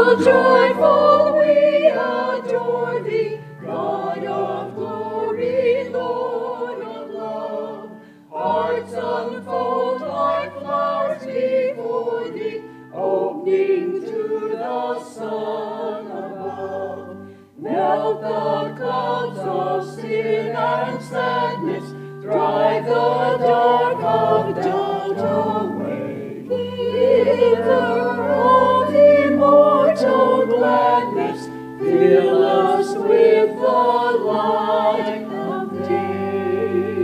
joyful we adore thee, God of glory, Lord of love. Hearts unfold like flowers before thee, opening to the sun above. Melt the clouds of sin and sadness, drive the dark of doubt away. Giver of immortal gladness, fill us with the light of day.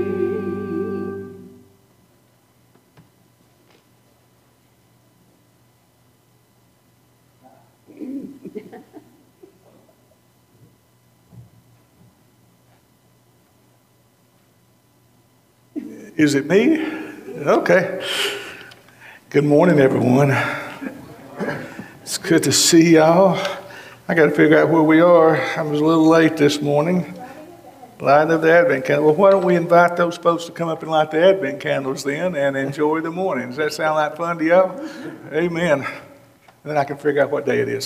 Is it me? Okay. Good morning, everyone. It's good to see y'all. I got to figure out where we are. I was a little late this morning. Light of the Advent candle. Well, why don't we invite those folks to come up and light the Advent candles then and enjoy the morning? Does that sound like fun to y'all? Amen. Then I can figure out what day it is.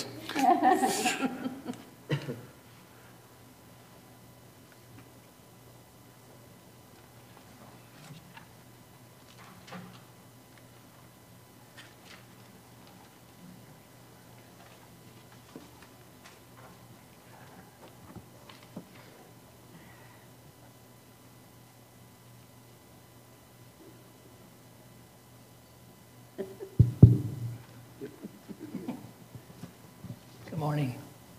Good morning.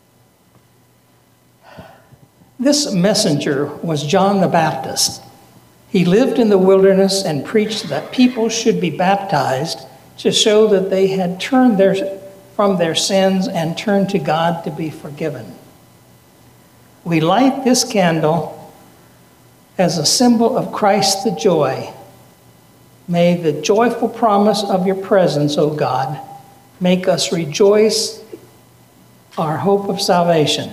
This messenger was John the Baptist. He lived in the wilderness and preached that people should be baptized to show that they had turned from their sins and turned to God to be forgiven. We light this candle as a symbol of Christ the joy. May the joyful promise of your presence, O God, make us rejoice our hope of salvation.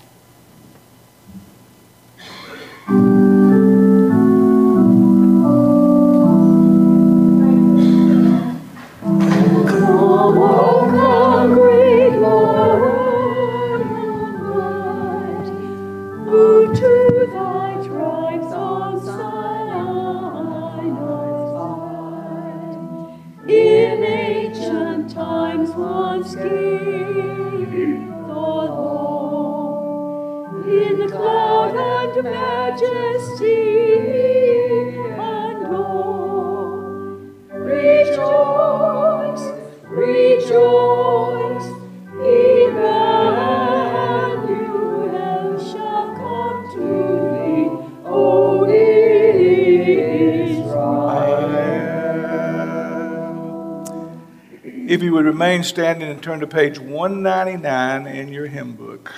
If you would remain standing and turn to page 199 in your hymn book.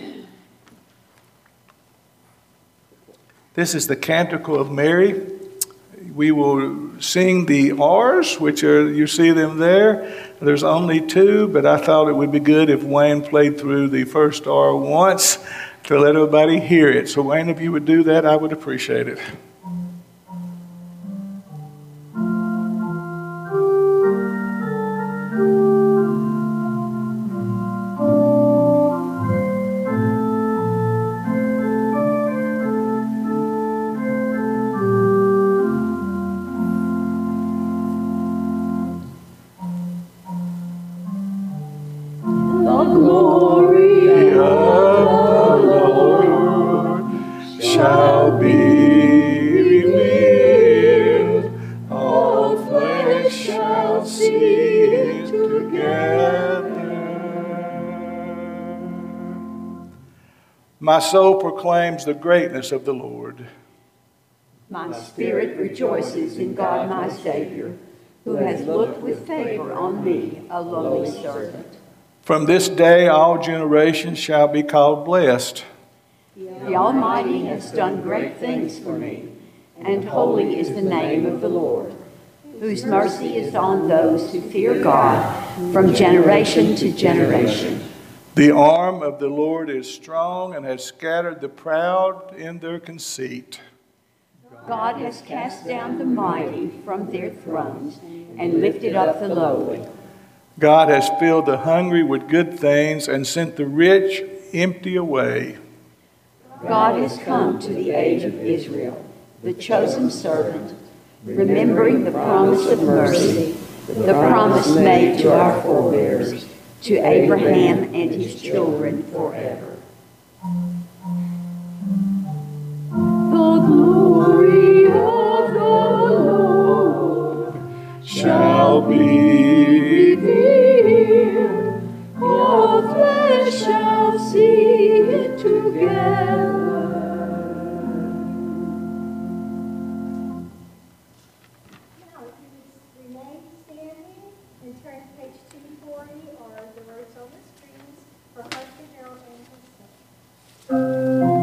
This is the Canticle of Mary. We will sing the R's, which are, you see them there. There's only two, but I thought it would be good if Wayne played through the first R once to let everybody hear it. So Wayne, if you would do that, I would appreciate it. My soul proclaims the greatness of the Lord. My spirit rejoices in God my Savior, who has looked with favor on me, a lowly servant. From this day all generations shall be called blessed. The Almighty has done great things for me, and holy is the name of the Lord, whose mercy is on those who fear God from generation to generation. The arm of the Lord is strong and has scattered the proud in their conceit. God has cast down the mighty from their thrones and lifted up the lowly. God has filled the hungry with good things and sent the rich empty away. God has come to the aid of Israel, the chosen servant, remembering the promise of mercy, the promise made to our forebears, to Abraham and his children forever. The glory of the Lord Shall be revealed. All flesh shall see it together. Now, if you would remain standing and turn to page 240 or the words on the screens for Pastor Harold Anderson.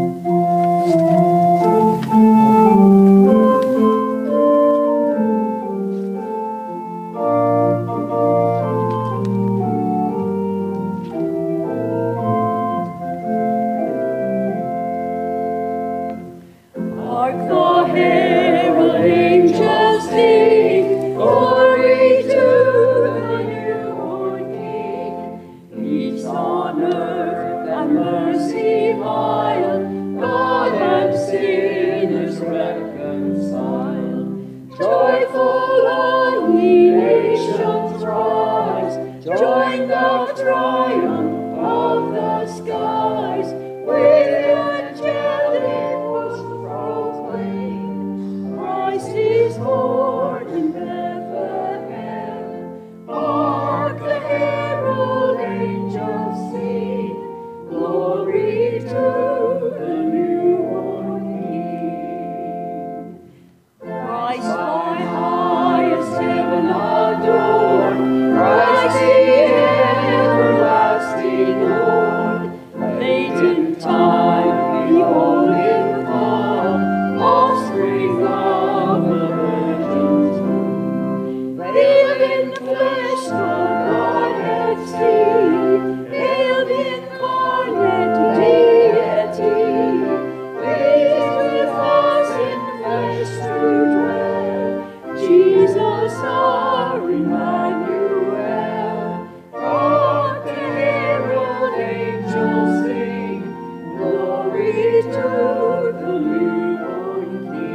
Hark the herald angels sing, glory to the newborn King. Peace on earth and mercy mild, God and sinners reconciled. Joyful all ye nations rise, join the triumph of the skies, with angelic hosts proclaim, Christ is born in Bethlehem. Hark the herald angels sing, glory to the newborn King. Christ by highest heaven adored, Christ the everlasting Lord. Late in time, behold him come, offspring of the virgin's womb. Veiled in flesh, the Godhead see, veiled incarnate deity, pleased with us in flesh to dwell. Jesus our Emmanuel. Hark the herald angels sing, glory to the newborn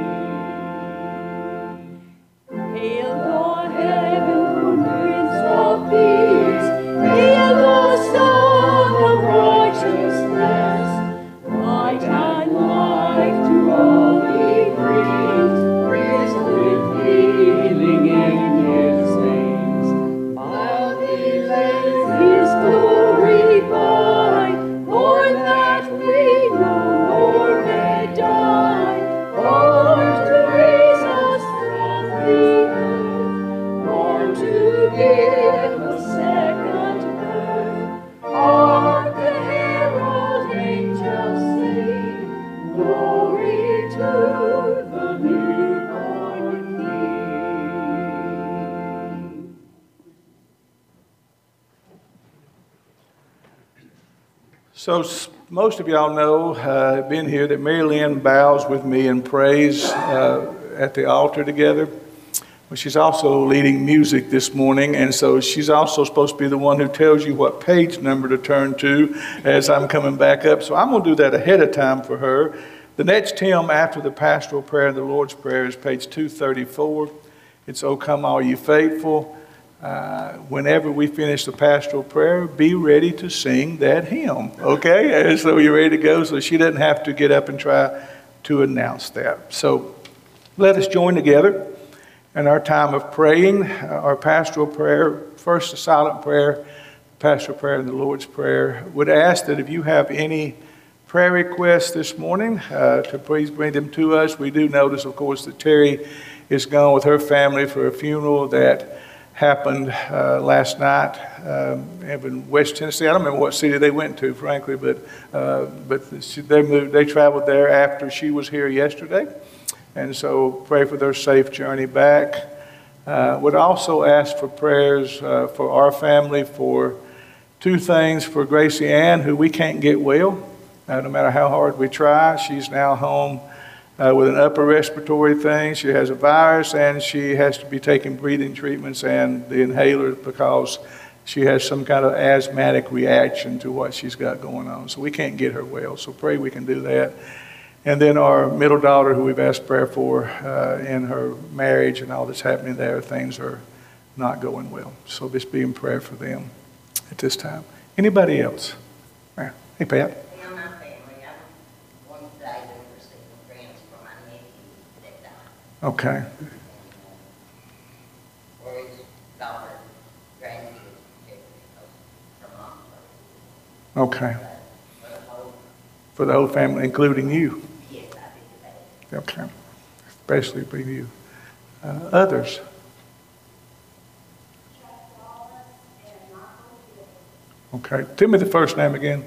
King. Hail the heaven-born Prince of Peace, hail the Son of righteousness. Light and life to all he brings, with healing in his veins. While he lays his glory by, born that we no more may die, born to raise us from the earth, born to give a second birth. Hark the herald angels sing, glory to the newborn King. So most of y'all know, been here, that Mary Lynn bows with me in praise at the altar together. Well, she's also leading music this morning, and so she's also supposed to be the one who tells you what page number to turn to as I'm coming back up. So I'm going to do that ahead of time for her. The next hymn after the pastoral prayer and the Lord's Prayer is page 234. It's "O Come All Ye Faithful." Whenever we finish the pastoral prayer, be ready to sing that hymn, okay? And so you're ready to go, so she doesn't have to get up and try to announce that. So let us join together in our time of praying, our pastoral prayer, first the silent prayer, pastoral prayer, and the Lord's Prayer. Would ask that if you have any prayer requests this morning, to please bring them to us. We do notice, of course, that Terry is gone with her family for a funeral that happened last night in West Tennessee. I don't remember what city they went to, frankly, but they traveled there after she was here yesterday. And so pray for their safe journey back. Would also ask for prayers for our family for two things. For Gracie Ann, who we can't get well, no matter how hard we try. She's now home with an upper respiratory thing. She has a virus, and she has to be taking breathing treatments and the inhaler because She has some kind of asthmatic reaction to what she's got going on. So we can't get her well. So pray we can do that. And then our middle daughter, who we've asked prayer for in her marriage and all that's happening there, things are not going well. So just be in prayer for them at this time. Anybody else? Hey, Pat. In my family, I was one day to receive a grant for my nephew that died. Okay. For his daughter, grandkids, from mom. Okay. For the whole, For the whole family, including you. yes, I did that. Okay. Especially for you. Others? Okay. Tell me the first name again.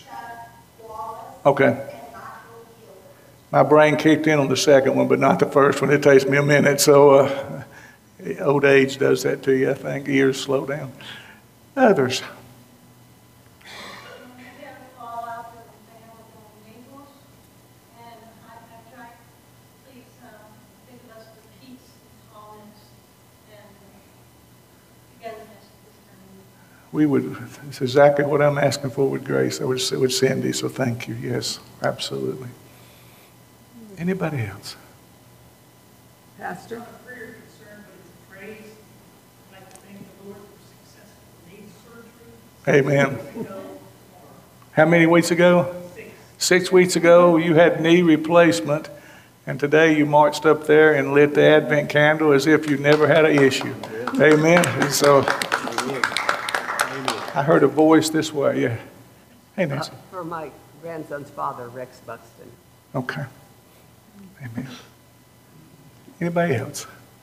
Okay. My brain kicked in on the second one, but not the first one. It takes me a minute. So old age does that to you, I think. Ears slow down. Others? We would, it's exactly what I'm asking for with Grace. I would say with Cindy, so thank you. Yes, absolutely. Anybody else? Pastor? Prayer concern, but it's praise. I'd like to thank the Lord for successful knee surgery. Amen. How many weeks ago? 6 weeks ago, you had knee replacement, and today you marched up there and lit the Advent candle as if you never had an issue. Amen. And so I heard a voice this way. Yeah. Hey, Nancy. For my grandson's father, Rex Buxton. Okay. Amen. Anybody else?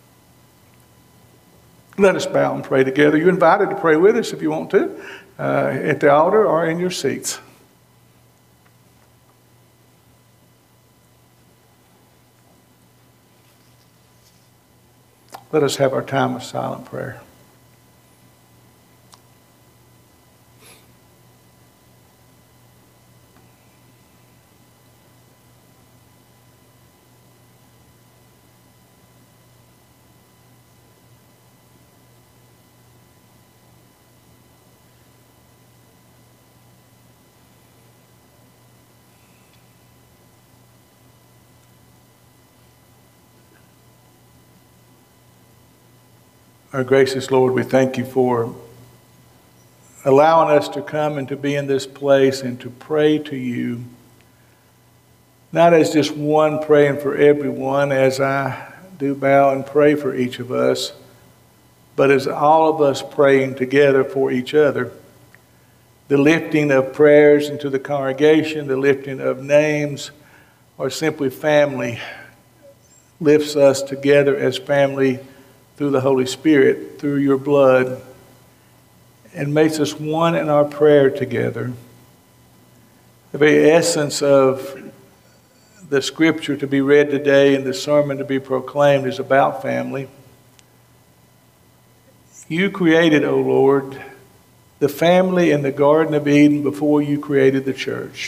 Let us bow and pray together. You're invited to pray with us if you want to, at the altar or in your seats. Let us have our time of silent prayer. Our gracious Lord, we thank you for allowing us to come and to be in this place and to pray to you, not as just one praying for everyone, as I do bow and pray for each of us, but as all of us praying together for each other. The lifting of prayers into the congregation, the lifting of names, or simply family, lifts us together as family through the Holy Spirit, through your blood, and makes us one in our prayer together. The very essence of the scripture to be read today and the sermon to be proclaimed is about family. You created, O Lord, the family in the Garden of Eden before you created the church.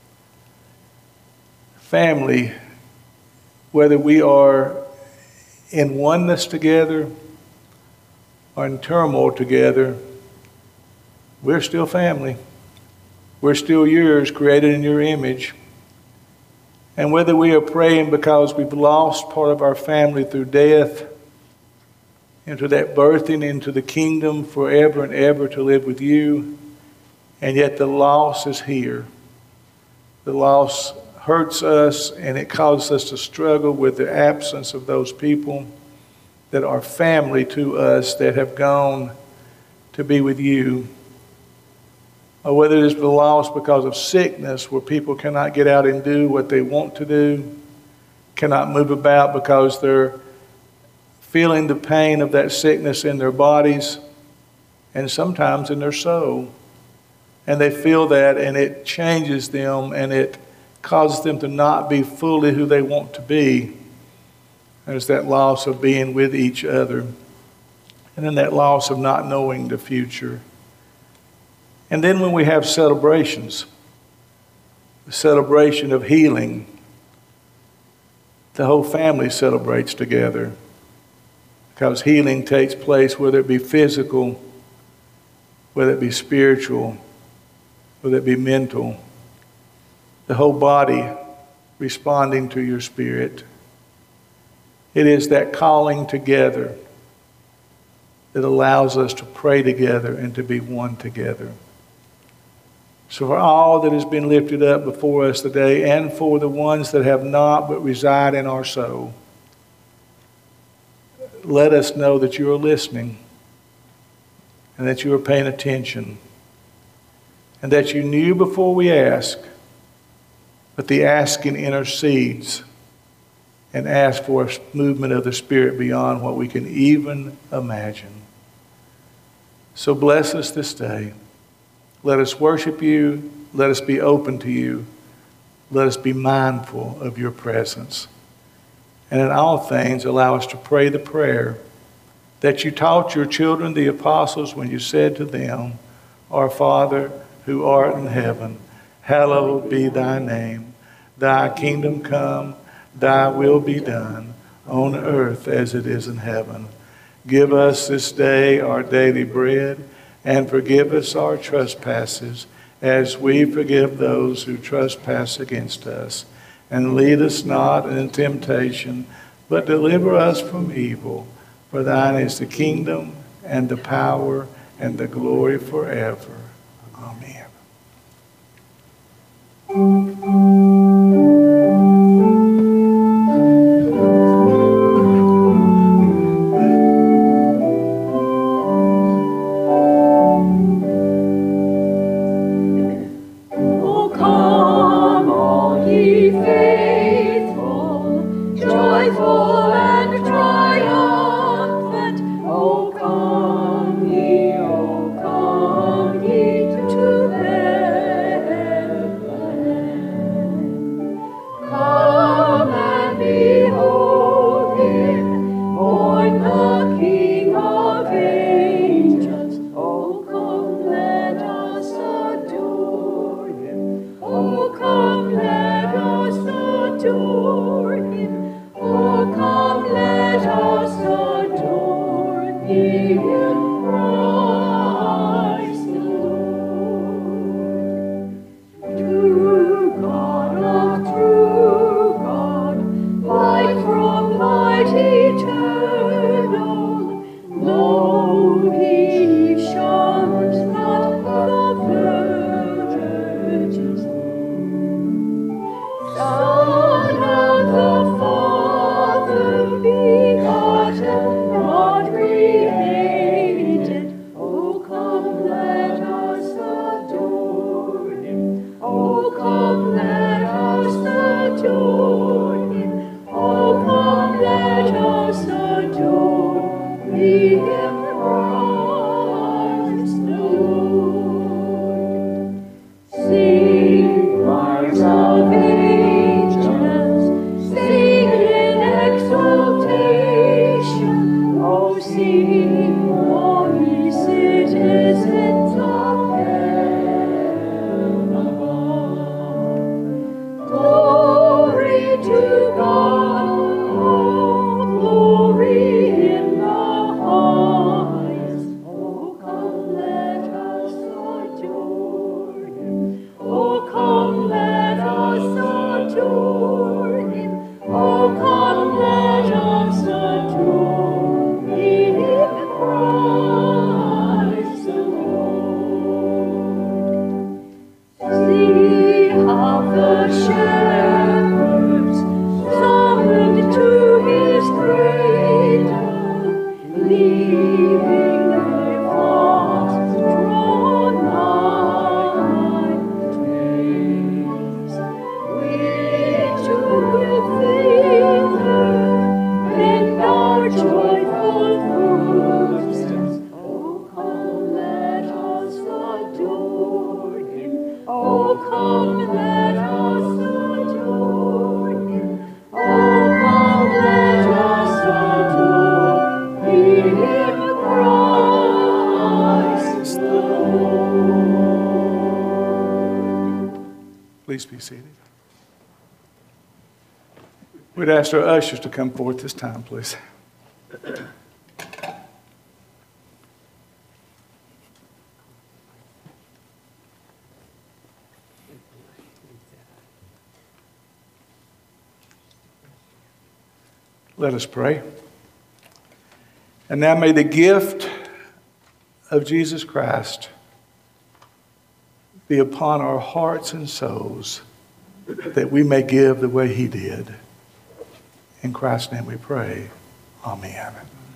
Family, whether we are in oneness together or in turmoil together, we're still family. We're still yours, created in your image. And whether we are praying because we've lost part of our family through death, into that birthing into the kingdom forever and ever to live with you, and yet the loss is here. The loss hurts us, and it causes us to struggle with the absence of those people that are family to us that have gone to be with you. Or whether it is the loss because of sickness, where people cannot get out and do what they want to do, cannot move about because they're feeling the pain of that sickness in their bodies and sometimes in their soul. And they feel that, and it changes them, and it causes them to not be fully who they want to be. There's that loss of being with each other. And then that loss of not knowing the future. And then when we have celebrations, the celebration of healing, the whole family celebrates together. Because healing takes place, whether it be physical, whether it be spiritual, whether it be mental, the whole body responding to your spirit. It is that calling together that allows us to pray together and to be one together. So for all that has been lifted up before us today, and for the ones that have not but reside in our soul, let us know that you are listening and that you are paying attention and that you knew before we ask, but the asking intercedes and asks for a movement of the Spirit beyond what we can even imagine. So bless us this day. Let us worship you. Let us be open to you. Let us be mindful of your presence. And in all things, allow us to pray the prayer that you taught your children, the apostles, when you said to them, Our Father, who art in heaven, hallowed be thy name. Thy kingdom come, thy will be done, on earth as it is in heaven. Give us this day our daily bread, and forgive us our trespasses, as we forgive those who trespass against us. And lead us not into temptation, but deliver us from evil. For thine is the kingdom, and the power, and the glory forever. Amen. Please be seated. We'd ask our ushers to come forth this time, please. Let us pray. And now may the gift of Jesus Christ be upon our hearts and souls, that we may give the way he did. In Christ's name we pray. Amen.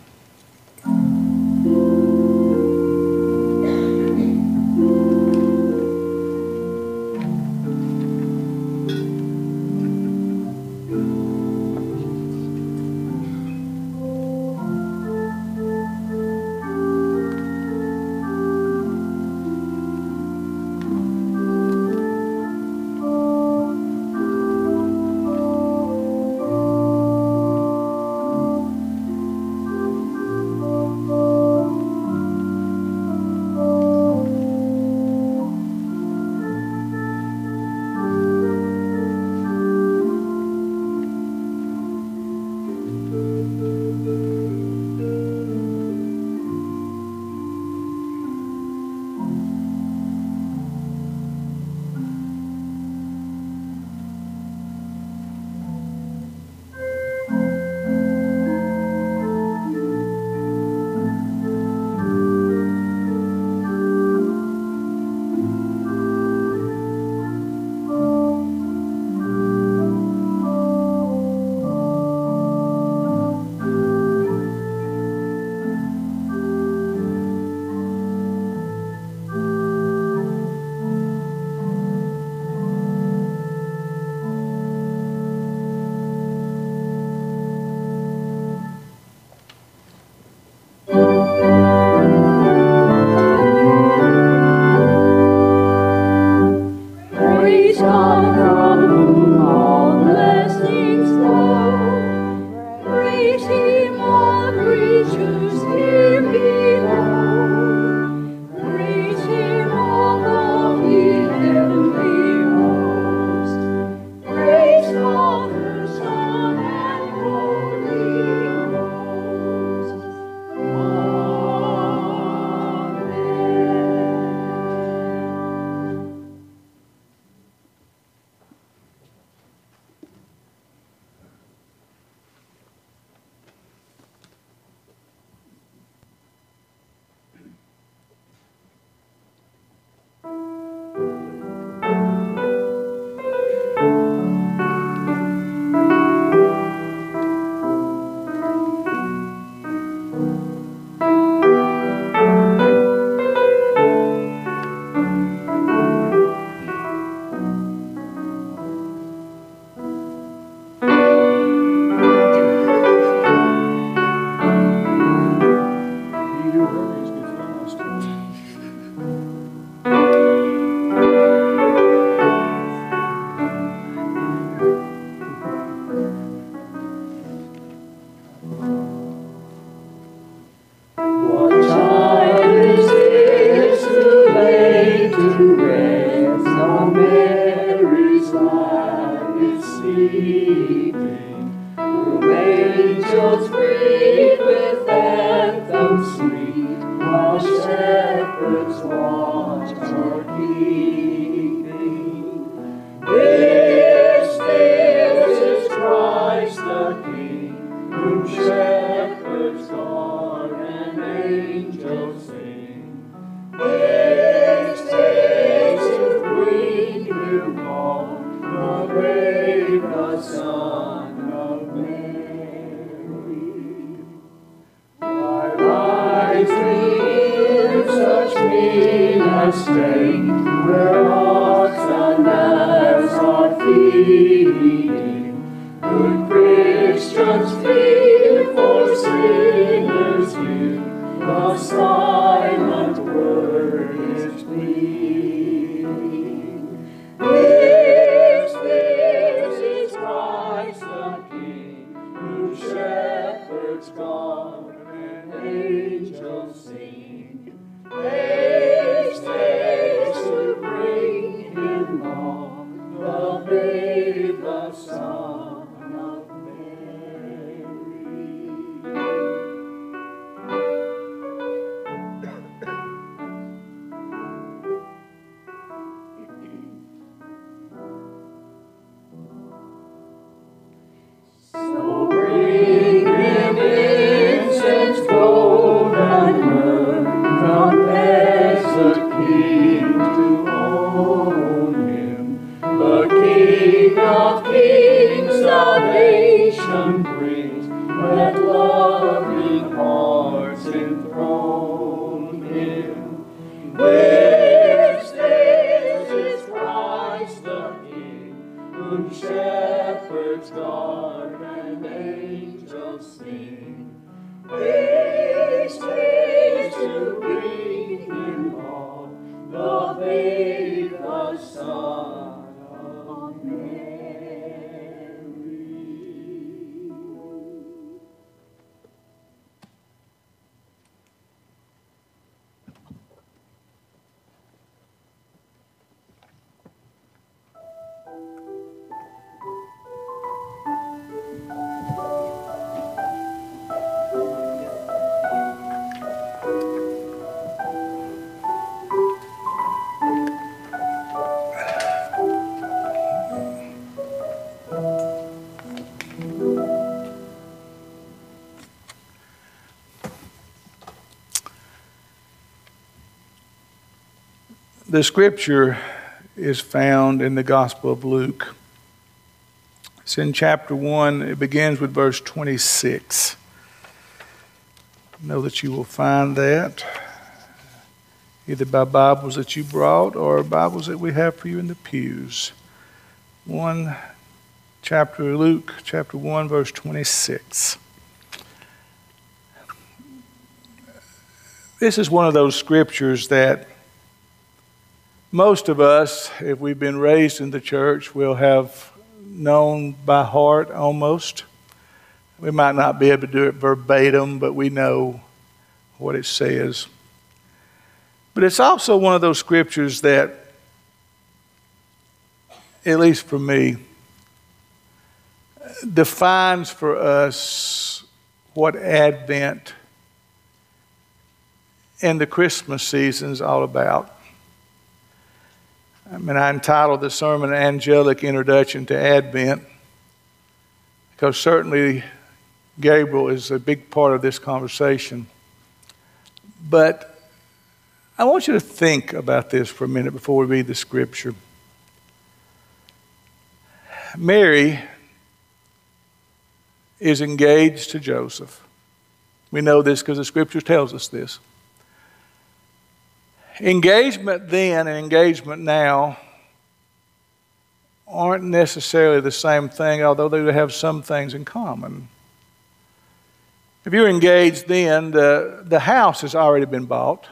Praise God from whom all blessings flow. Praise him, all creatures here below. Praise him, all of ye heavenly hosts. Praise Father, Son, and Holy Ghost. Amen. What time is this who laid to rest on Mary's lap is sleeping? Whom angels greet with anthems sweet, while shepherds watch are keeping. This is Christ the King, whom shepherds guard and angels sing. This to bring him home, the babe, the Son of Mary. Why lies we in such mean estate, where oxen as are feeding? Good Christians feel for sinners here, the silent word is pleading. This is Christ the King, whom shepherds guard and angels sing. Haste, haste to bring him home, the babe, the Son of Mary. to own him. The King of Kings salvation brings, let loving hearts enthrone him. This is Christ the King, whom shepherds guard and angels sing. Haste, haste to bring him home, the babe, the Son of Mary. The scripture is found in the Gospel of Luke. It's in chapter 1. It begins with verse 26. Know that you will find that either by Bibles that you brought or Bibles that we have for you in the pews. Luke chapter 1, verse 26. This is one of those scriptures that most of us, if we've been raised in the church, will have known by heart almost. We might not be able to do it verbatim, but we know what it says. But it's also one of those scriptures that, at least for me, defines for us what Advent and the Christmas season is all about. I entitled the sermon Angelic Introduction to Advent because certainly Gabriel is a big part of this conversation. But I want you to think about this for a minute before we read the scripture. Mary is engaged to Joseph. We know this because the scripture tells us this. Engagement then and engagement now aren't necessarily the same thing, although they have some things in common. If you're engaged then, the house has already been bought.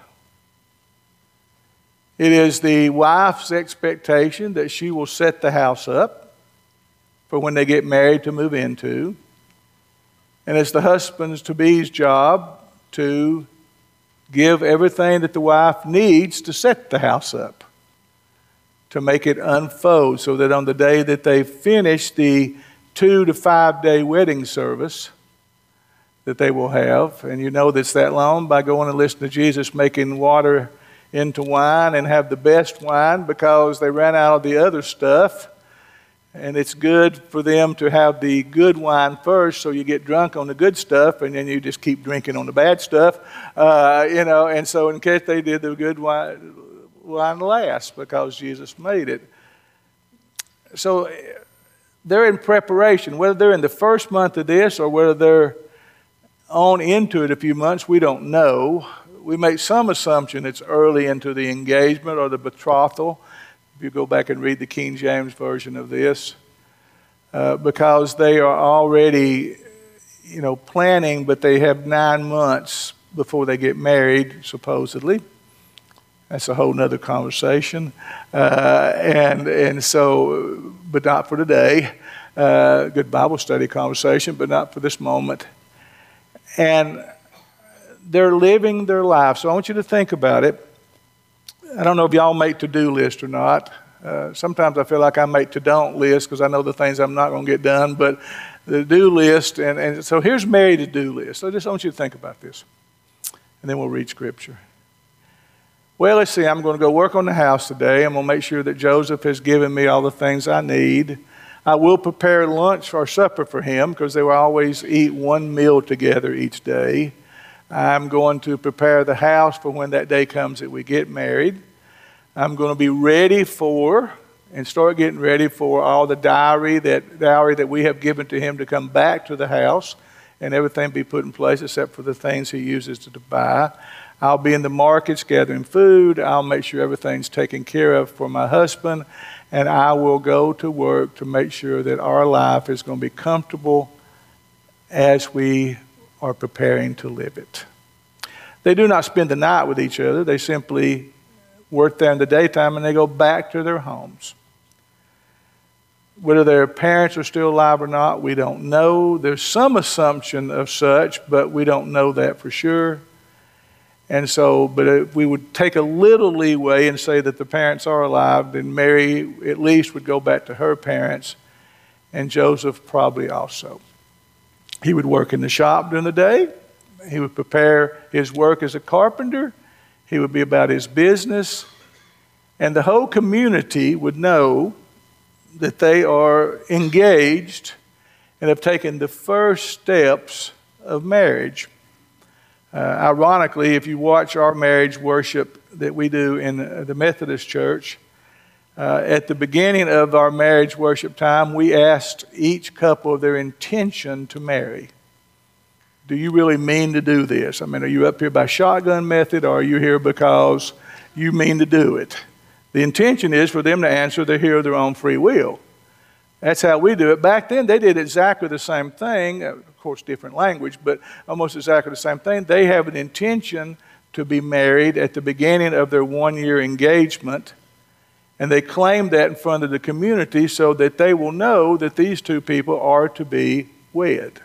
It is the wife's expectation that she will set the house up for when they get married to move into. And it's the husband's to-be's job to give everything that the wife needs to set the house up, to make it unfold so that on the day that they finish the 2 to 5 day wedding service that they will have, and you know that's that long by going and listening to Jesus making water into wine and have the best wine because they ran out of the other stuff. And it's good for them to have the good wine first, so you get drunk on the good stuff, and then you just keep drinking on the bad stuff, And so in case they did the good wine last, because Jesus made it. So they're in preparation. Whether they're in the first month of this or whether they're on into it a few months, we don't know. We make some assumption it's early into the engagement or the betrothal. If you go back and read the King James Version of this, because they are already, planning, but they have 9 months before they get married, supposedly. That's a whole nother conversation. And so, but not for today. Good Bible study conversation, but not for this moment. And they're living their life. So I want you to think about it. I don't know if y'all make to-do lists or not. Sometimes I feel like I make to-don't lists because I know the things I'm not going to get done. But the do list, and so here's Mary's to-do list. So I just want you to think about this. And then we'll read Scripture. Well, let's see. I'm going to go work on the house today. I'm going to make sure that Joseph has given me all the things I need. I will prepare lunch or supper for him because they will always eat one meal together each day. I'm going to prepare the house for when that day comes that we get married. I'm going to be ready for and start getting ready for all the dowry that we have given to him to come back to the house and everything be put in place except for the things he uses to buy. I'll be in the markets gathering food. I'll make sure everything's taken care of for my husband, and I will go to work to make sure that our life is going to be comfortable as we are preparing to live it. They do not spend the night with each other. They simply work there in the daytime and they go back to their homes. Whether their parents are still alive or not, we don't know. There's some assumption of such, but we don't know that for sure. And so, but if we would take a little leeway and say that the parents are alive, then Mary at least would go back to her parents, and Joseph probably also. He would work in the shop during the day. He would prepare his work as a carpenter. He would be about his business. And the whole community would know that they are engaged and have taken the first steps of marriage. Ironically, if you watch our marriage worship that we do in the Methodist Church, at the beginning of our marriage worship time, we asked each couple their intention to marry. Do you really mean to do this? I mean, are you up here by shotgun method, or are you here because you mean to do it? The intention is for them to answer they're here of their own free will. That's how we do it. Back then, they did exactly the same thing. Of course, different language, but almost exactly the same thing. They have an intention to be married at the beginning of their one-year engagement, and they claim that in front of the community so that they will know that these two people are to be wed.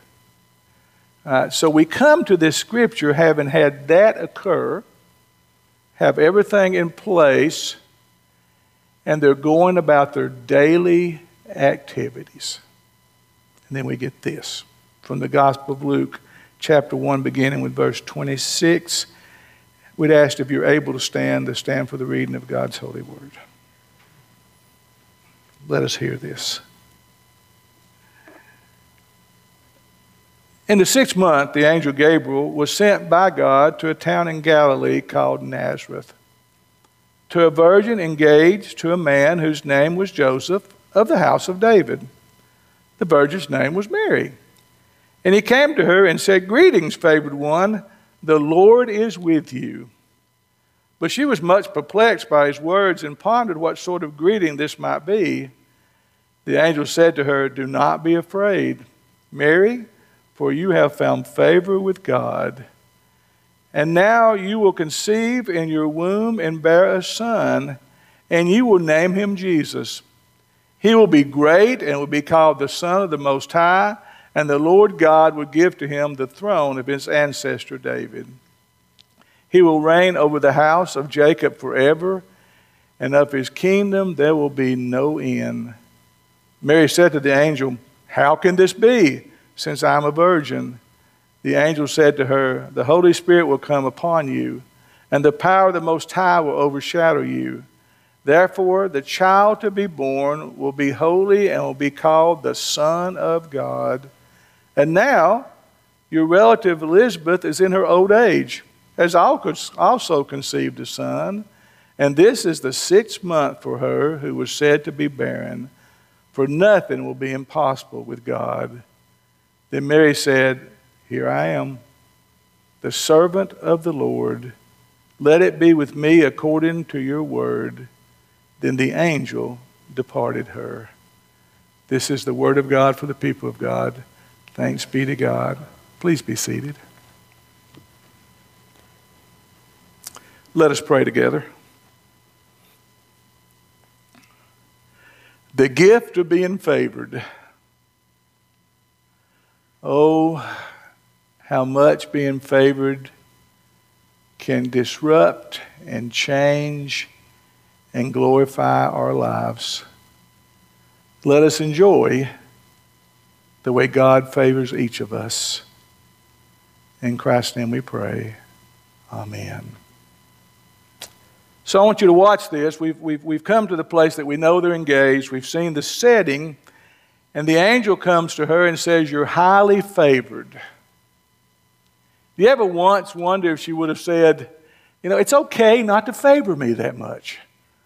So we come to this scripture having had that occur, have everything in place, and they're going about their daily activities. And then we get this from the Gospel of Luke, chapter 1, beginning with verse 26. We'd ask if you're able to stand for the reading of God's holy word. Let us hear this. In the 6th month, the angel Gabriel was sent by God to a town in Galilee called Nazareth, to a virgin engaged to a man whose name was Joseph, of the house of David. The virgin's name was Mary. And he came to her and said, "Greetings, favored one, the Lord is with you." But she was much perplexed by his words and pondered what sort of greeting this might be. The angel said to her, "Do not be afraid, Mary, for you have found favor with God. And now you will conceive in your womb and bear a son, and you will name him Jesus. He will be great and will be called the Son of the Most High, and the Lord God will give to him the throne of his ancestor David. He will reign over the house of Jacob forever, and of his kingdom there will be no end." Mary said to the angel, "How can this be, since I am a virgin?" The angel said to her, "The Holy Spirit will come upon you, and the power of the Most High will overshadow you. Therefore, the child to be born will be holy and will be called the Son of God. And now, your relative Elizabeth is in her old age, has also conceived a son, and this is the 6th month for her who was said to be barren, for nothing will be impossible with God." Then Mary said, "Here I am, the servant of the Lord. Let it be with me according to your word." Then the angel departed her. This is the word of God for the people of God. Thanks be to God. Please be seated. Let us pray together. The gift of being favored. Oh, how much being favored can disrupt and change and glorify our lives. Let us enjoy the way God favors each of us. In Christ's name we pray. Amen. So I want you to watch this. We've come to the place that we know they're engaged. We've seen the setting. And the angel comes to her and says, "You're highly favored." Do you ever once wonder if she would have said, "It's okay not to favor me that much"?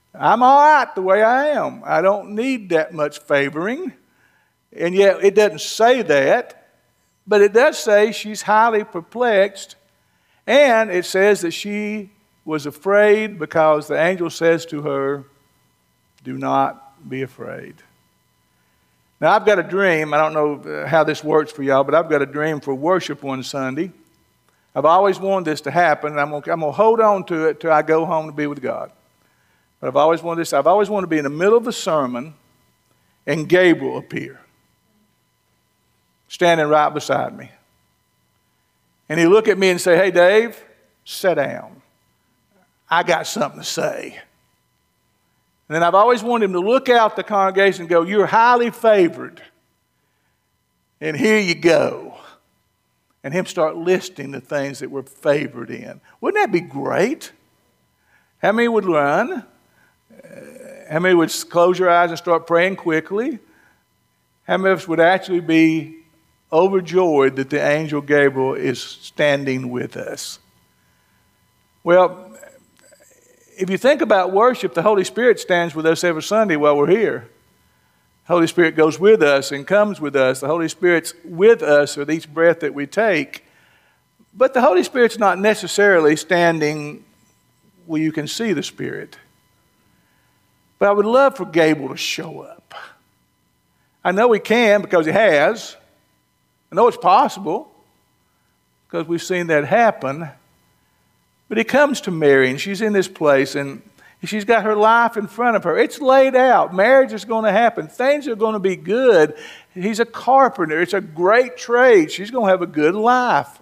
I'm all right the way I am. I don't need that much favoring. And yet it doesn't say that, but it does say she's highly perplexed. And it says that she was afraid because the angel says to her, do not be afraid. Now, I've got a dream. I don't know how this works for y'all, but I've got a dream for worship one Sunday. I've always wanted this to happen, and I'm going to hold on to it till I go home to be with God. But I've always wanted this. I've always wanted to be in the middle of the sermon and Gabriel appear, standing right beside me. And he look at me and say, hey, Dave, sit down. I got something to say. And then I've always wanted him to look out the congregation and go, you're highly favored. And here you go. And him start listing the things that we're favored in. Wouldn't that be great? How many would run? How many would close your eyes and start praying quickly? How many of us would actually be overjoyed that the angel Gabriel is standing with us? Well, if you think about worship, the Holy Spirit stands with us every Sunday while we're here. The Holy Spirit goes with us and comes with us. The Holy Spirit's with us with each breath that we take. But the Holy Spirit's not necessarily standing where you can see the Spirit. But I would love for Gabriel to show up. I know he can because he has. I know it's possible because we've seen that happen. But he comes to Mary, and she's in this place, and she's got her life in front of her. It's laid out. Marriage is going to happen. Things are going to be good. He's a carpenter. It's a great trade. She's going to have a good life.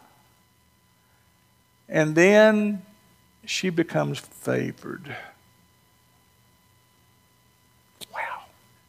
And then she becomes favored. Wow.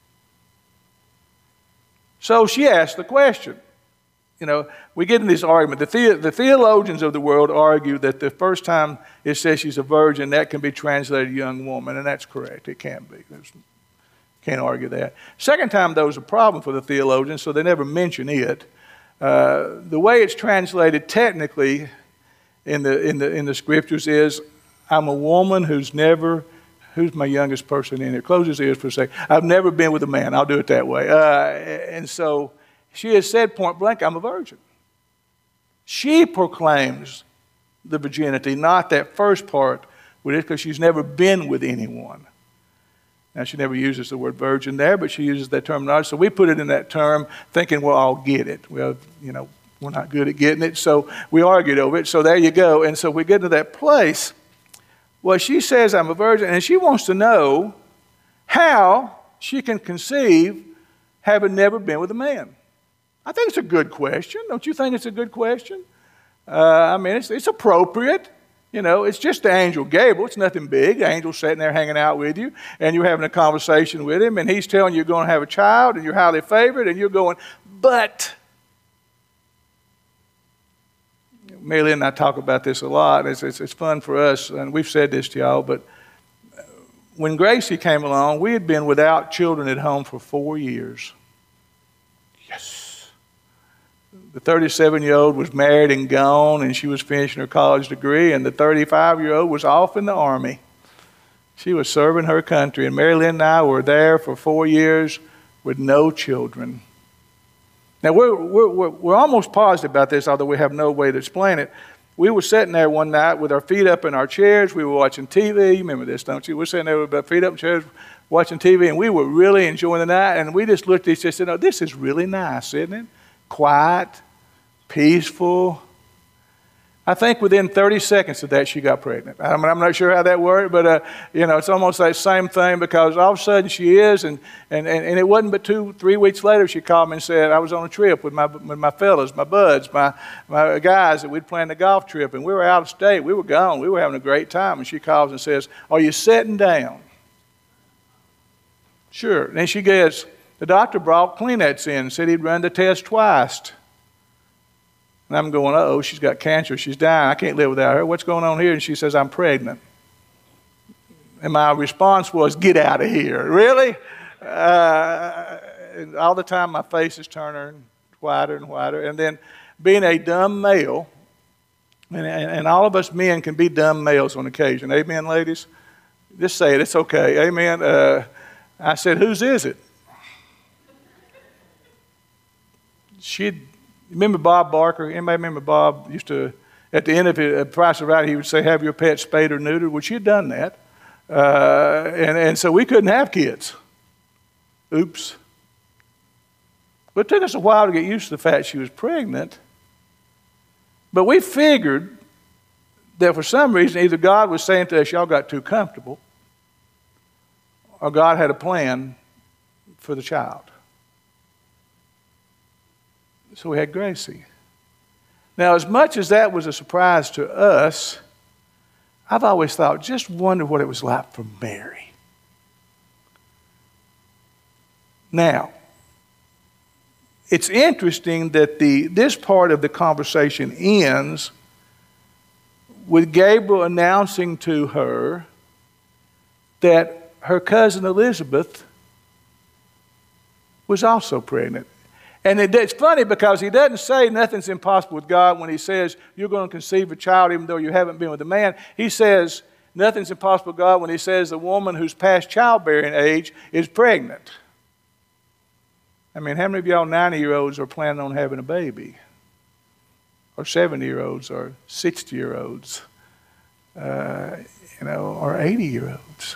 So she asked the question. You know, we get in this argument. The theologians of the world argue that the first time it says she's a virgin, that can be translated young woman, and that's correct. It can be. Can't argue that. Second time, though, is a problem for the theologians, so they never mention it. The way it's translated technically in the scriptures is, I'm a woman who's my youngest person in here? Close his ears for a second. I've never been with a man. I'll do it that way. And so she has said point blank, I'm a virgin. She proclaims the virginity, not that first part with it, because she's never been with anyone. Now, she never uses the word virgin there, but she uses that terminology. So we put it in that term thinking, well, I'll get it. Well, you know, we're not good at getting it, so we argued over it. So there you go. And so we get to that place. Well, she says, I'm a virgin, and she wants to know how she can conceive having never been with a man. I think it's a good question. Don't you think it's a good question? I mean, it's appropriate. You know, it's just the angel Gabriel. It's nothing big. The angel's sitting there hanging out with you, and you're having a conversation with him, and he's telling you you're going to have a child, and you're highly favored, and you're going, but... Mary Lynn and I talk about this a lot. It's fun for us, and we've said this to y'all, but when Gracie came along, we had been without children at home for 4 years. Yes. The 37-year-old was married and gone, and she was finishing her college degree, and the 35-year-old was off in the Army. She was serving her country, and Mary Lynn and I were there for 4 years with no children. Now, we're almost positive about this, although we have no way to explain it. We were sitting there one night with our feet up in our chairs. We were watching TV. You remember this, don't you? We're sitting there with our feet up in chairs watching TV, and we were really enjoying the night. And we just looked at each other and said, oh, this is really nice, isn't it? Quiet, peaceful. I think within 30 seconds of that, she got pregnant. I mean, I'm not sure how that worked, but, you know, it's almost that same thing because all of a sudden she is, and it wasn't but 2-3 weeks later she called me and said, I was on a trip with my fellas, my buds, my guys that we'd planned a golf trip, and we were out of state. We were gone. We were having a great time, and she calls and says, are you sitting down? Sure. And then she gets, the doctor brought Kleenex in and said he'd run the test twice. And I'm going, uh-oh, she's got cancer. She's dying. I can't live without her. What's going on here? And she says, I'm pregnant. And my response was, get out of here. Really? And all the time my face is turning whiter and whiter. And then being a dumb male, and all of us men can be dumb males on occasion. Amen, ladies? Just say it. It's okay. Amen. I said, whose is it? Remember Bob Barker? Anybody remember Bob used to, at the end of it, Price is Right, he would say, have your pet spayed or neutered. Well, she had done that. And so we couldn't have kids. Oops. But it took us a while to get used to the fact she was pregnant. But we figured that for some reason, either God was saying to us, y'all got too comfortable, or God had a plan for the child. So we had Gracie. Now, as much as that was a surprise to us, I've always thought, just wonder what it was like for Mary. Now, it's interesting that this part of the conversation ends with Gabriel announcing to her that her cousin Elizabeth was also pregnant. And it's funny because he doesn't say nothing's impossible with God when he says you're going to conceive a child even though you haven't been with a man. He says nothing's impossible with God when he says the woman who's past childbearing age is pregnant. I mean, how many of y'all 90-year-olds are planning on having a baby? Or 70-year-olds or 60-year-olds, or 80-year-olds.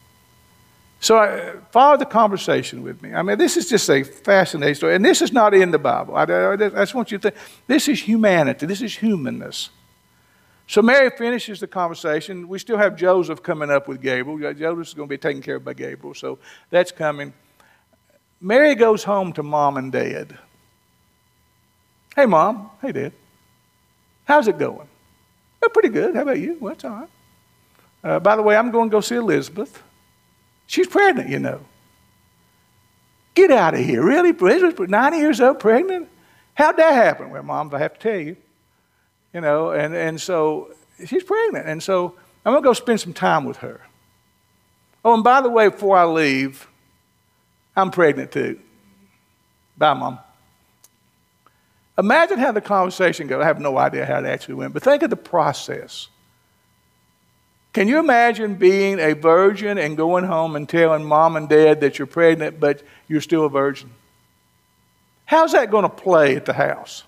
So follow the conversation with me. I mean, this is just a fascinating story. And this is not in the Bible. I just want you to think, this is humanity. This is humanness. So Mary finishes the conversation. We still have Joseph coming up with Gabriel. Joseph's going to be taken care of by Gabriel, so that's coming. Mary goes home to Mom and Dad. Hey, Mom. Hey, Dad. How's it going? Oh, pretty good. How about you? Well, it's all right. By the way, I'm going to go see Elizabeth. She's pregnant, you know. Get out of here. Really? 90 years old, pregnant? How'd that happen? Well, Mom, I have to tell you. You know, and so she's pregnant. And so I'm going to go spend some time with her. Oh, and by the way, before I leave, I'm pregnant too. Bye, Mom. Imagine how the conversation goes. I have no idea how it actually went, but think of the process. Can you imagine being a virgin and going home and telling Mom and Dad that you're pregnant, but you're still a virgin? How's that going to play at the house?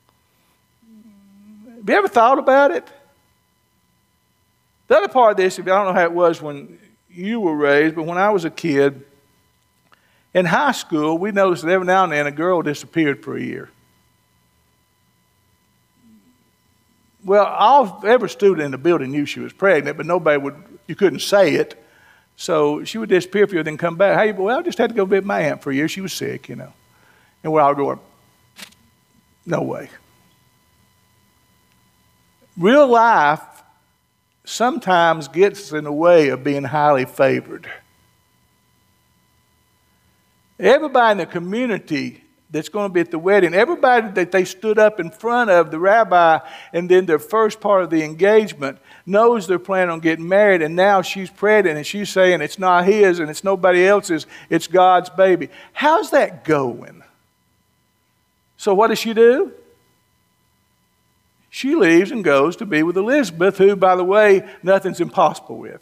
Have you ever thought about it? The other part of this, I don't know how it was when you were raised, but when I was a kid, in high school, we noticed that every now and then a girl disappeared for a year. Well, every student in the building knew she was pregnant, but you couldn't say it. So she would disappear for a year, then come back. Hey, well, I just had to go visit my aunt for a year. She was sick, you know. And we're all going, no way. Real life sometimes gets in the way of being highly favored. Everybody in the community that's going to be at the wedding, everybody that they stood up in front of the rabbi and then their first part of the engagement knows they're planning on getting married, and now she's pregnant and she's saying it's not his and it's nobody else's, it's God's baby. How's that going? So what does she do? She leaves and goes to be with Elizabeth, who, by the way, nothing's impossible with.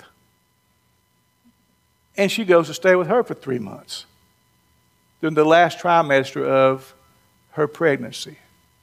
And she goes to stay with her for 3 months during the last trimester of her pregnancy.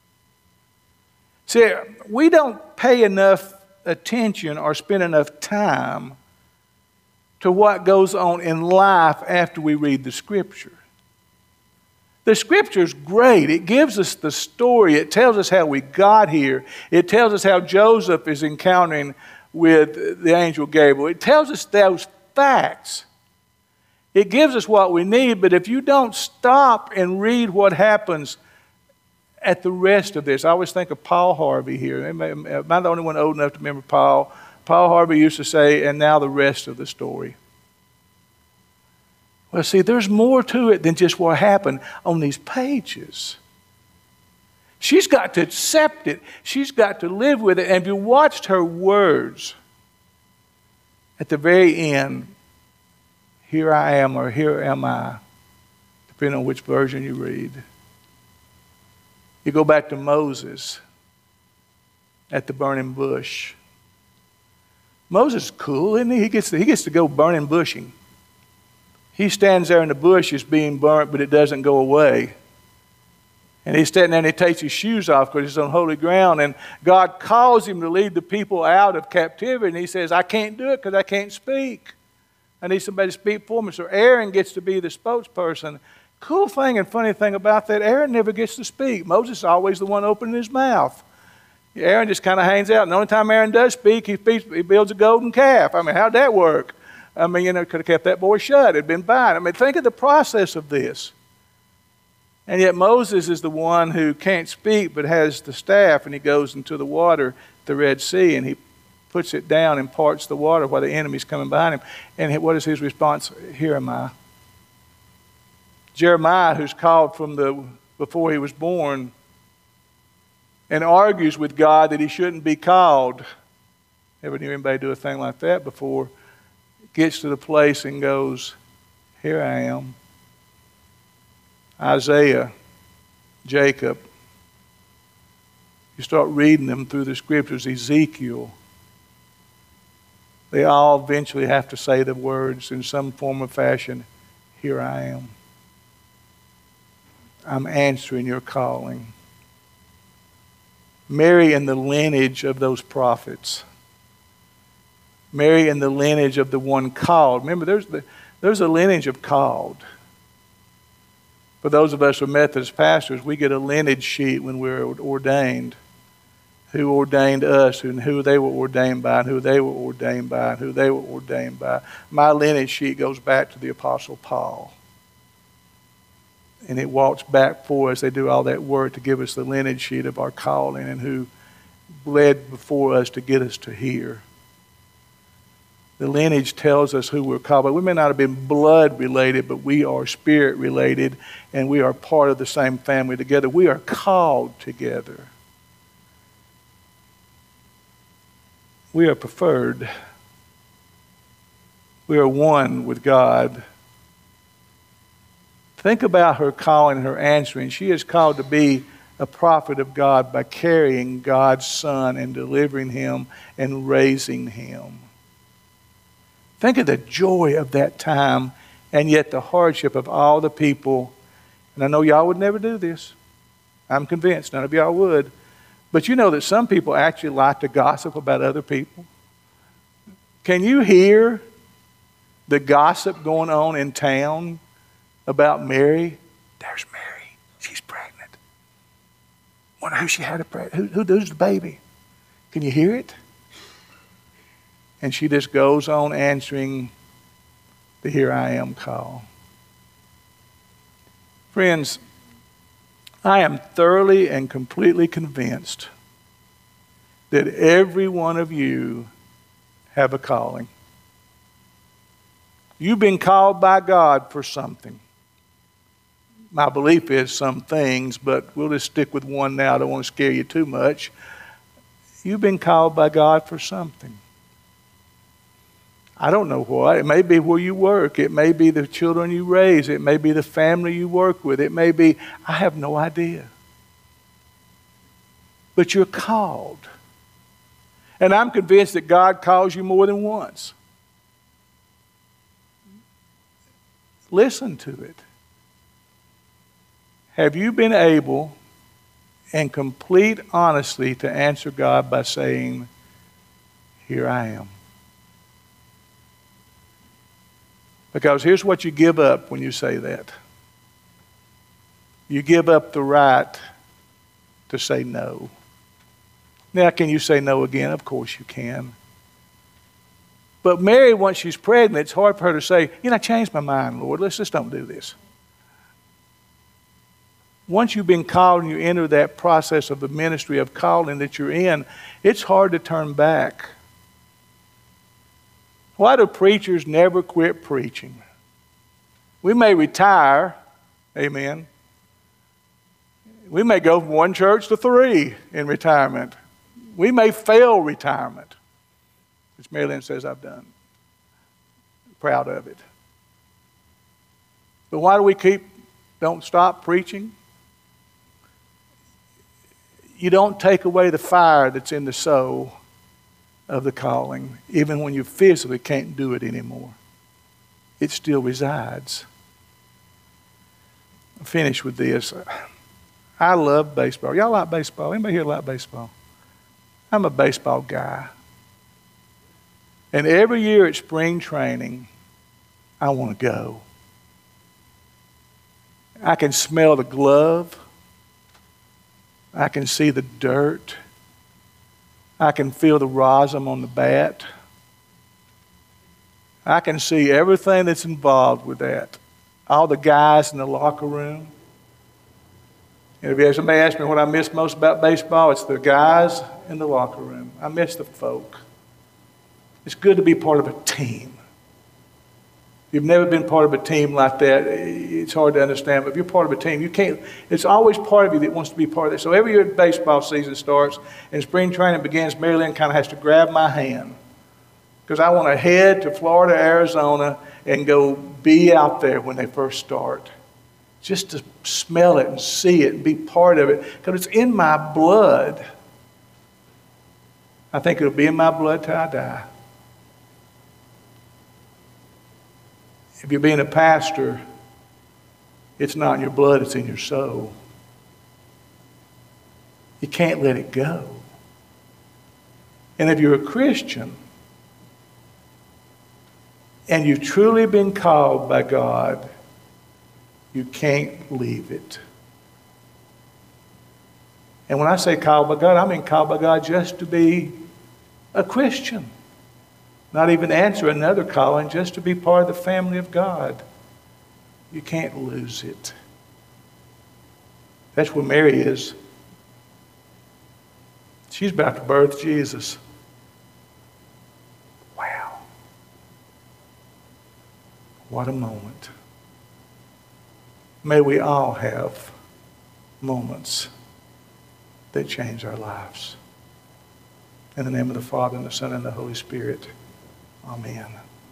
See, we don't pay enough attention or spend enough time to what goes on in life after we read the Scripture. The Scripture is great. It gives us the story. It tells us how we got here. It tells us how Joseph is encountering with the angel Gabriel. It tells us those facts. It gives us what we need, but if you don't stop and read what happens at the rest of this, I always think of Paul Harvey here. Am I the only one old enough to remember Paul? Paul Harvey used to say, and now the rest of the story. Well, see, there's more to it than just what happened on these pages. She's got to accept it. She's got to live with it. And if you watched her words at the very end, here I am or here am I, depending on which version you read. You go back to Moses at the burning bush. Moses is cool, isn't he? He gets to go burning bushing. He stands there in the bush, it's being burnt, but it doesn't go away. And he's standing there and he takes his shoes off because he's on holy ground. And God calls him to lead the people out of captivity. And he says, I can't do it because I can't speak. I need somebody to speak for me. So Aaron gets to be the spokesperson. Cool thing and funny thing about that, Aaron never gets to speak. Moses is always the one opening his mouth. Aaron just kind of hangs out. And the only time Aaron does speak, he builds a golden calf. I mean, how'd that work? I mean, could have kept that boy shut. It'd been fine. I mean, think of the process of this. And yet Moses is the one who can't speak but has the staff, and he goes into the water, the Red Sea, and he puts it down and parts the water while the enemy's coming behind him. And what is his response? Here am I. Jeremiah, who's called from before he was born, and argues with God that he shouldn't be called. Never knew anybody do a thing like that before. Gets to the place and goes, here I am. Isaiah, Jacob. You start reading them through the scriptures, Ezekiel. They all eventually have to say the words in some form or fashion, here I am. I'm answering your calling. Mary in the lineage of those prophets. Mary in the lineage of the one called. Remember, there's a lineage of called. For those of us who are Methodist pastors, we get a lineage sheet when we're ordained. Who ordained us, and who they were ordained by, and who they were ordained by, and who they were ordained by. My lineage sheet goes back to the Apostle Paul. And it walks back for us. They do all that work to give us the lineage sheet of our calling and who bled before us to get us to here. The lineage tells us who we're called. But we may not have been blood related, but we are spirit related, and we are part of the same family together. We are called together. We are preferred. We are one with God. Think about her calling and her answering. She is called to be a prophet of God by carrying God's Son and delivering him and raising him. Think of the joy of that time and yet the hardship of all the people. And I know y'all would never do this. I'm convinced none of y'all would. But you know that some people actually like to gossip about other people. Can you hear the gossip going on in town about Mary? There's Mary. She's pregnant. Wonder who she had a pregnant. Who's the baby? Can you hear it? And she just goes on answering the here I am call. Friends, I am thoroughly and completely convinced that every one of you have a calling. You've been called by God for something. My belief is some things, but we'll just stick with one now. I don't want to scare you too much. You've been called by God for something. I don't know what. It may be where you work. It may be the children you raise. It may be the family you work with. It may be, I have no idea. But you're called. And I'm convinced that God calls you more than once. Listen to it. Have you been able, in complete honesty, to answer God by saying, here I am? Because here's what you give up when you say that. You give up the right to say no. Now, can you say no again? Of course you can. But Mary, once she's pregnant, it's hard for her to say, I changed my mind, Lord. Let's just don't do this. Once you've been called and you enter that process of the ministry of calling that you're in, it's hard to turn back. Why do preachers never quit preaching? We may retire, amen. We may go from one church to 3 in retirement. We may fail retirement, which Marilyn says I've done. Proud of it. But why do we don't stop preaching? You don't take away the fire that's in the soul of the calling, even when you physically can't do it anymore. It still resides. I'll finish with this. I love baseball. Y'all like baseball? Anybody here like baseball? I'm a baseball guy. And every year at spring training, I want to go. I can smell the glove. I can see the dirt. I can feel the rosin on the bat. I can see everything that's involved with that. All the guys in the locker room. And if somebody asks me what I miss most about baseball, it's the guys in the locker room. I miss the folk. It's good to be part of a team. If you've never been part of a team like that, it's hard to understand. But if you're part of a team, you can't. It's always part of you that wants to be part of it. So every year baseball season starts and spring training begins, Mary Lynn kind of has to grab my hand because I want to head to Florida, Arizona, and go be out there when they first start, just to smell it and see it and be part of it because it's in my blood. I think it'll be in my blood till I die. If you're being a pastor, it's not in your blood, it's in your soul. You can't let it go. And if you're a Christian and you've truly been called by God, you can't leave it. And when I say called by God, I mean called by God just to be a Christian. Not even answer another calling, just to be part of the family of God. You can't lose it. That's where Mary is. She's about to birth Jesus. Wow. What a moment. May we all have moments that change our lives. In the name of the Father, and the Son, and the Holy Spirit. Amen.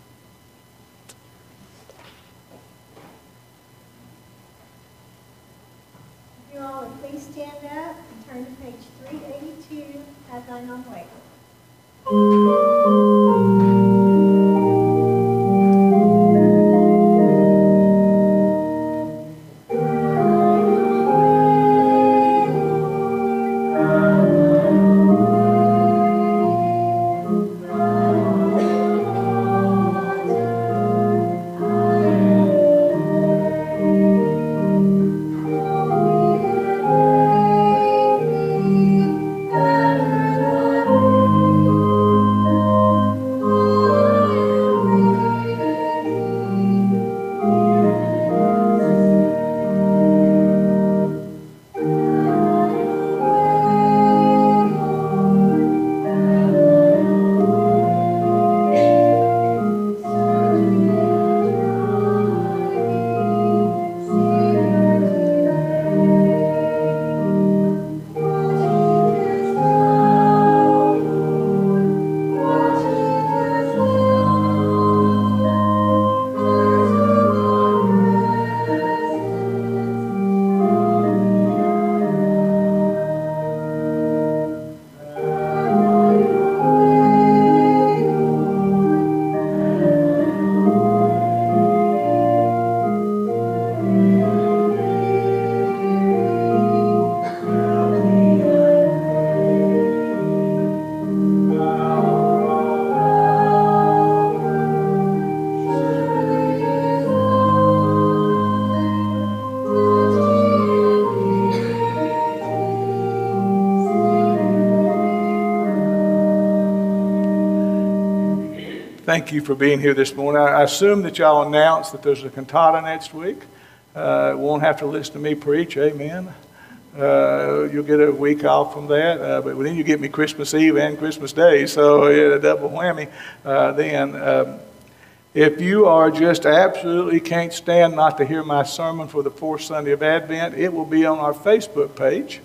If you all would please stand up and turn to page 382, As Thine Own Way. Thank you for being here this morning. I assume that y'all announced that there's a cantata next week. Won't have to listen to me preach, amen. You'll get a week off from that, but then you get me Christmas Eve and Christmas Day, so a double whammy then. If you are just absolutely can't stand not to hear my sermon for the fourth Sunday of Advent, it will be on our Facebook page.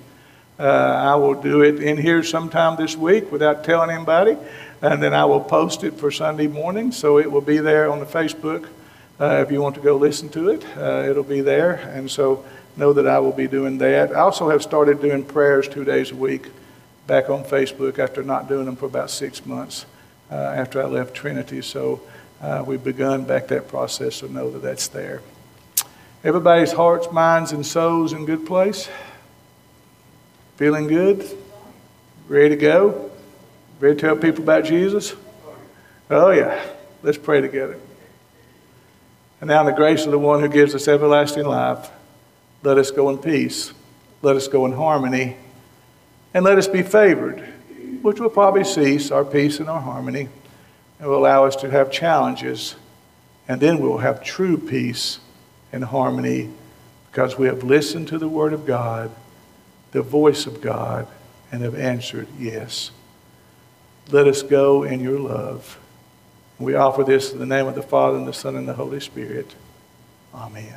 I will do it in here sometime this week without telling anybody, and then I will post it for Sunday morning, so it will be there on the Facebook. If you want to go listen to it, it'll be there, and so know that I will be doing that. I also have started doing prayers 2 days a week back on Facebook after not doing them for about 6 months after I left Trinity. So we've begun back that process, so know that that's there. Everybody's hearts, minds, and souls in good place? Feeling good? Ready to go? Ready to tell people about Jesus? Oh yeah, let's pray together. And now in the grace of the one who gives us everlasting life, let us go in peace, let us go in harmony, and let us be favored, which will probably cease our peace and our harmony, and will allow us to have challenges, and then we'll have true peace and harmony because we have listened to the Word of God, the voice of God, and have answered yes. Let us go in your love. We offer this in the name of the Father, and the Son, and the Holy Spirit. Amen.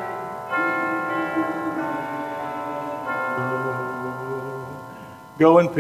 Go in peace.